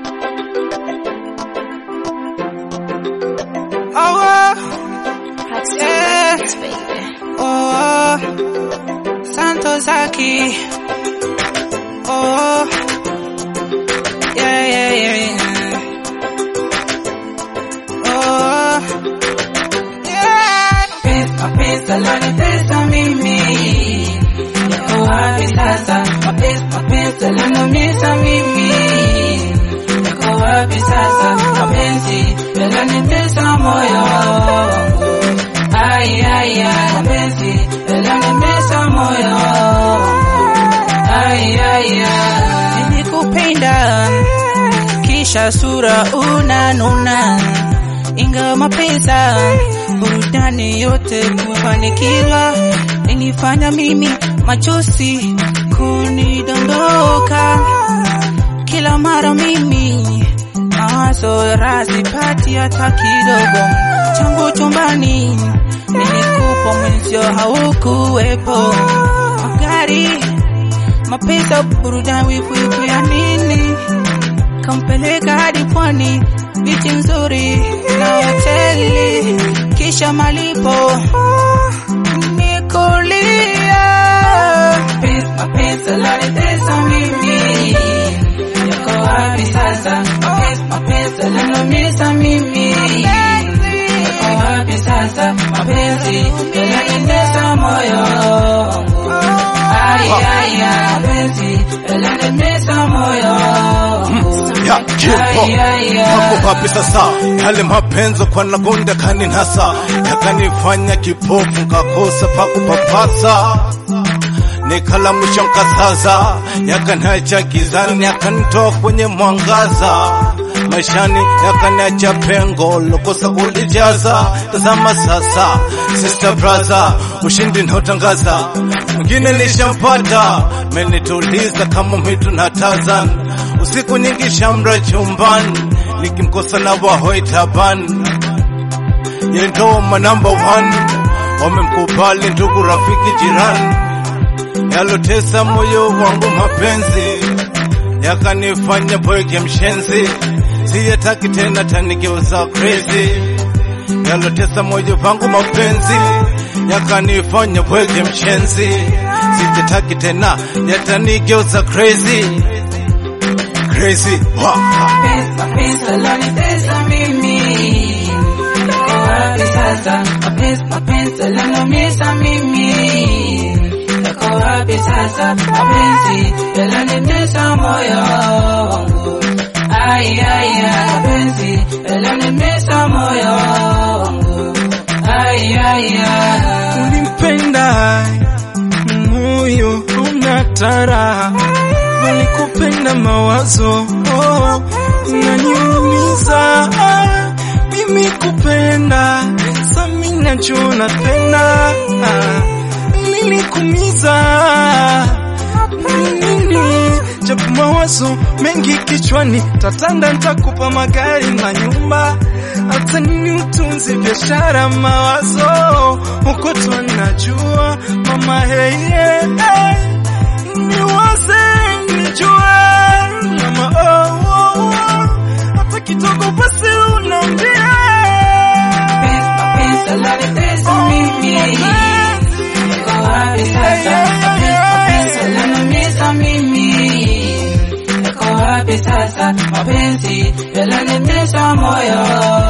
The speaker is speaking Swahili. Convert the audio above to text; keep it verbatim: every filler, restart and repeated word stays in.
Oh, yeah. Oh, Santos aquí. Oh, yeah, yeah, yeah. Oh, yeah. Mapenzi lanitesa mimi, niko wapi sasa? Mapenzi mapenzi yanaumiza mimi, niko wapi sasa? Mapenzi yananitesa moyo wangu, ai ai ai. Mapenzi yananitesa moyo wangu, ai ai ai. Nilikupenda kisha sura unanuna, ingawa mapenzi burudani yote kufanikiwa, inifanya mimi machozi kunidondoka kila mara. Mimi mawazo rasipati hata kidogo, changu chumbani nilikupa mwenzio haukuwepo. Magari mapenzi burudani wifu ya nini, kampeleka hadi pwani bichi nzuri na hoteli, kisha malipo nikulia. Mapenzi yananitesa mimi, niko wapi sasa? Mapenzi mapenzi yanaumiza mimi, niko wapi sasa? Mapenzi yananitesa moyo wangu, ai ai ai. Mapenzi yananitesa moyo wangu. Mako wapi sasa? Yale mapenzo kwa nagonda kaninasa, yakanifanya kipofu kakosa pa kupapasa. Nikala mwisho nkasaza, yakaniacha gizani, yakanitoa kwenye mwangaza. Maishani yakaniacha pengo lokosa kulijaza. Tazama sasa sister brother, ushindi naotangaza, mwingine nishampata, menituliza kama mwitu na Tarzan. Usiku nyingi shamra chumbani, nikimkosa na wahoi taban. Yeye ndo my number one, wamemkubali ndugu rafiki jirani. Yalotesa moyo wangu mapenzi, yakanifanya bwege mshenzi. Siyataki tena tanigeuza crazy. Yalotesa moyo wangu mapenzi, yakanifanya bwege mshenzi. Siyataki tena yatanigeuza crazy. Crazy. Mapenzi yananitesa mimi, niko wapi sasa? Mapenzi mapenzi yanaumiza mimi, niko wapi sasa? Mapenzi yananitesa moyo wangu, ai ai ai. Mapenzi yananitesa moyo wangu, ai ai ai. Ulimpenda moyo unatara, walikupenda mawazo oh, unaniumiza. Ah, mimi kupenda sami nacho napenda, ah, nilikumiza nini? Japo mawazo mengi kichwani, tatanda nitakupa magari na nyumba, hata nini utunzi biashara mawazo uko tu najua mama. Hey, hey, hey. Niwaze nijue mama, oh, oh, oh. Hata kidogo basi unaambia. Mapenzi yananitesa mimi, niko wapi sasa? Mapenzi yanaumiza mimi, niko wapi sasa? Mapenzi yananitesa moyo